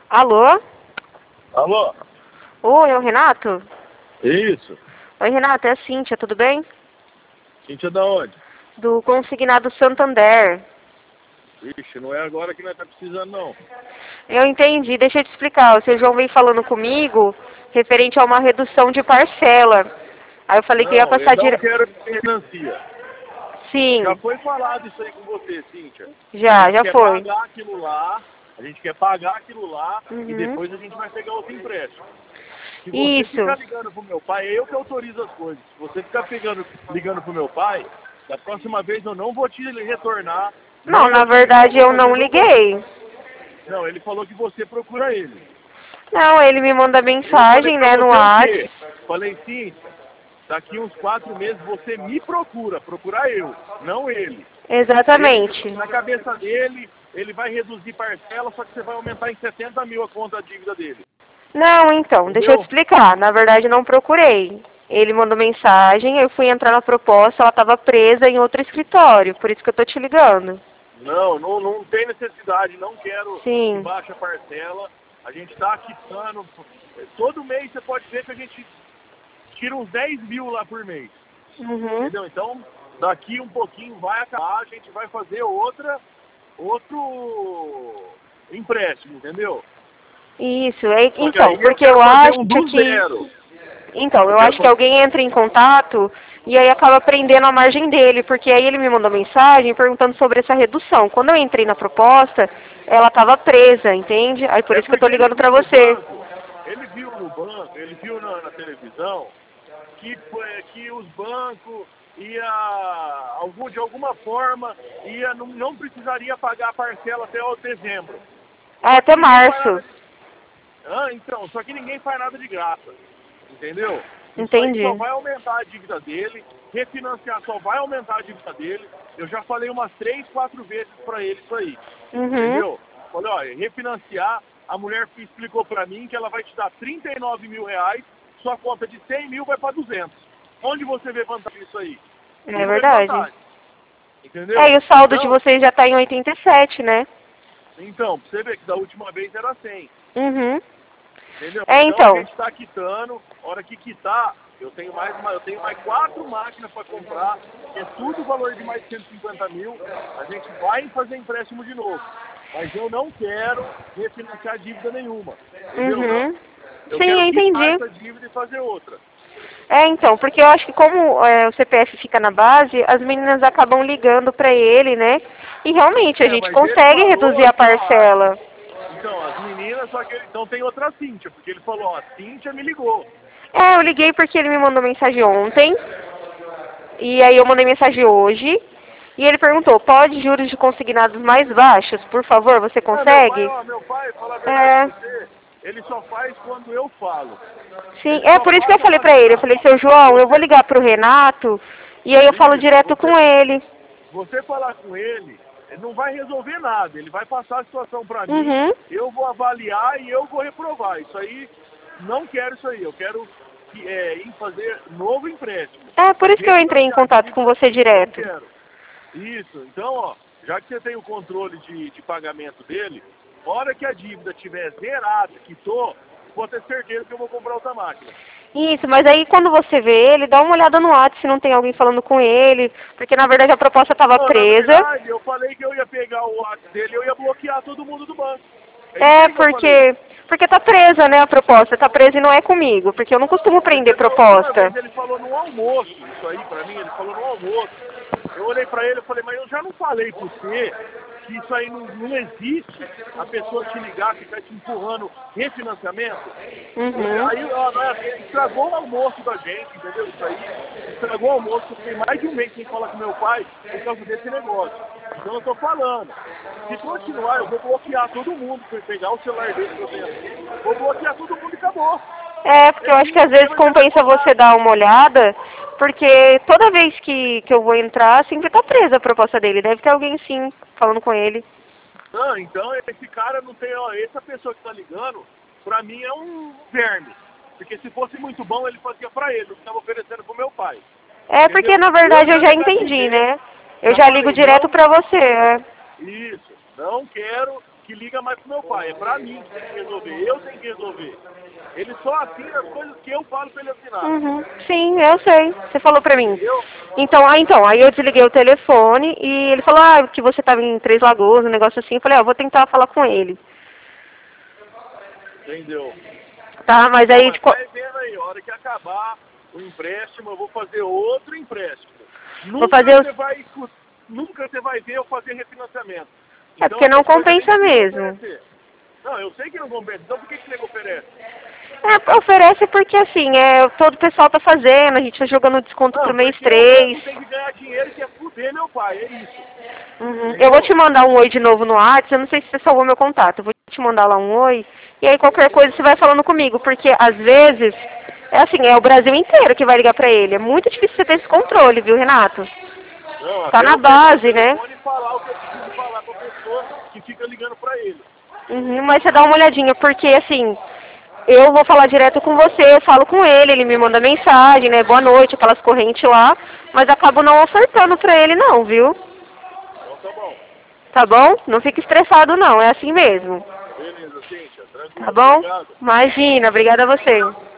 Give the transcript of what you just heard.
Alô? Alô? Oi, é o Renato? Isso. Oi, Renato, é a Cíntia, tudo bem? Cíntia da onde? Do Consignado Santander. Ixi, não é agora que nós tá precisando, não. Eu entendi, deixa eu te explicar. O seu João veio falando comigo referente a uma redução de parcela. Aí eu falei que ia Não, eu passar não direto. quero que financia. Já Sim, foi falado isso aí com você, Cíntia. A já, gente já quer foi. pagar aquilo lá, e Uhum. depois a gente vai pegar outro empréstimo. Se você Isso. ficar ligando pro meu pai, é eu que autorizo as coisas. Se você ficar ligando pro meu pai, da próxima vez eu não vou te retornar, Não, não na vou te ligar, não verdade vou eu fazer não nada. liguei. Não, ele falou que você procura ele. Não, ele me manda Eu falei mensagem, pra né, no você o WhatsApp. quê? Falei, Cíntia, daqui uns 4 meses você me procura, procurar eu, não ele. Ele, Exatamente. na cabeça dele, ele vai reduzir parcela, só que você vai aumentar em 70 mil a conta da dívida dele. Não, então, deixa eu te Entendeu? explicar. Na verdade, eu não procurei. Ele mandou mensagem, eu fui entrar na proposta, ela estava presa em outro escritório, por isso que eu tô te ligando. Não tem necessidade, não quero que Sim. baixe a parcela. A gente está quitando. Todo mês você pode ver que a gente tira uns 10 mil lá por mês. Uhum. Entendeu? Então, daqui um pouquinho vai acabar, a gente vai fazer outro empréstimo, entendeu? Isso, Só que então, aí eu porque quero eu fazer acho um do que. zero. Então, Eu eu quero acho que fazer. alguém entra em contato e aí acaba prendendo a margem dele, porque aí ele me mandou mensagem perguntando sobre essa redução. Quando eu entrei na proposta, ela estava presa, entende? Aí por É isso que eu tô porque ligando pra você. ele viu no banco, ele viu na televisão que os bancos de alguma forma não precisaria pagar a parcela até o dezembro. É, Só que até ninguém faz março. nada de, só que ninguém faz nada de graça. Entendeu? Isso aí só Entendi. vai aumentar a dívida dele, refinanciar só vai aumentar a dívida dele. Eu já falei umas 3, 4 vezes para ele isso aí. Uhum. Entendeu? Falei, olha, refinanciar, a mulher explicou para mim que ela vai te dar 39 mil reais, sua conta de 100 mil vai para 200. Onde você vê vantagem nisso aí? Eu É não vejo verdade. vantagem. É, Entendeu? e o saldo de Então, vocês já tá em 87, né? pra você ver que da última vez era 100. Uhum. Entendeu? É, Então a então. gente está quitando, a hora que quitar, eu tenho mais 4 máquinas para comprar, que é tudo valor de mais de 150 mil, a gente vai fazer empréstimo de novo. Mas eu não quero refinanciar dívida nenhuma. Entendeu? Não. Uhum. Eu Sim, quero eu quitar entendi. essa dívida e fazer outra. É, então, porque eu acho que como o CPF fica na base, as meninas acabam ligando pra ele, né? E realmente a É, gente mas ele consegue falou reduzir a assim, ó, parcela. então, as meninas, só que então tem outra Cíntia, porque ele falou, ó, a Cíntia me ligou. É, eu liguei porque ele me mandou mensagem ontem, e aí eu mandei mensagem hoje, e ele perguntou, pode juros de consignados mais baixos, por favor, você Ah, consegue? meu pai, falar a verdade É, pra você, ele só faz quando eu falo. sim, Ele é só por isso que eu passa falei pra pra mim, ele, eu ó, falei, seu João, eu vou você, ligar pro Renato, e aí eu falo isso, direto com ele. você falar com ele não vai resolver nada, ele vai passar a situação pra mim, Uhum. eu vou avaliar e eu vou reprovar. Isso aí, não quero isso aí, eu quero ir fazer novo empréstimo. É por Mas isso que eu entrei em refinanciar a contato com dívida, você não direto. quero. Isso, então, ó, já que você tem o controle de pagamento dele, hora que a dívida estiver zerada, quitou, pode ter certeza que eu vou comprar outra máquina. Isso, mas aí quando você vê ele, dá uma olhada no WhatsApp se não tem alguém falando com ele, porque na verdade a proposta estava Não, na presa. verdade, eu falei que eu ia pegar o WhatsApp dele e eu ia bloquear todo mundo do banco. É isso É aí que eu falei. porque tá presa, né, a proposta, tá presa e não é comigo, porque eu não costumo prender Da última proposta. vez ele falou no almoço, isso aí pra mim, ele falou no almoço. Eu olhei pra ele e falei, mas eu já não falei pra você que isso aí não existe, a pessoa te ligar, ficar te empurrando refinanciamento. Uhum. Aí ó, estragou o almoço da gente, entendeu? Isso aí estragou o almoço. Eu fiquei mais de um mês sem falar com meu pai por causa desse negócio. Então eu tô falando. Se continuar, eu vou bloquear todo mundo. Se eu pegar o celular dele que eu tenho aqui, vou bloquear todo mundo e acabou. É, porque eu acho que Ele, às ninguém vezes vai ter compensa você responsabilidade. dar uma olhada, porque toda vez que eu vou entrar, sempre tá presa a proposta dele. Deve ter alguém sim falando com ele. Não, então esse cara não tem, ó, essa pessoa que tá ligando, pra mim é um verme. Porque se fosse muito bom, ele fazia pra ele, não estava oferecendo pro meu pai. É porque Entendeu? na Eu verdade eu já já entendi, negativei, né? Eu já já ligo falei, direto não, pra você. É. isso, não quero que liga mais pro meu pai. É pra mim que tem que resolver. Eu tenho que resolver. Ele só assina as coisas que eu falo pra ele assinar. Uhum. Sim, eu sei. Você falou pra mim. Entendeu? Então, aí eu desliguei o telefone e ele falou, que você tava em Três Lagoas, um negócio assim. Eu falei, eu vou tentar falar com ele. Entendeu? Tá, mas Não, aí... mas vai vendo aí, a hora que acabar o empréstimo, eu vou fazer outro empréstimo. Vou fazer Nunca você vai ver eu fazer refinanciamento. É porque não compensa mesmo. Não, eu sei que não compensa. Então por que você oferece? Oferece porque assim, todo o pessoal tá fazendo, a gente tá jogando desconto pro mês 3. Eu tenho que ganhar dinheiro que é fuder meu pai, é isso. Uhum. Eu vou te mandar um oi de novo no WhatsApp, eu não sei se você salvou meu contato, eu vou te mandar lá um oi, e aí qualquer coisa você vai falando comigo, porque às vezes, é o Brasil inteiro que vai ligar pra ele, é muito difícil você ter esse controle, viu, Renato? Não, tá na base, né? Pode falar o que eu preciso falar pra pessoa que fica ligando pra ele. Uhum, mas você dá uma olhadinha, porque assim, eu vou falar direto com você, eu falo com ele me manda mensagem, né, boa noite, aquelas correntes lá, mas acabo não ofertando pra ele não, viu? Então tá bom. Tá bom? Não fique estressado não, é assim mesmo. Beleza, Cíntia, tranquilo. Tá bom? Obrigado. Imagina, obrigada a você.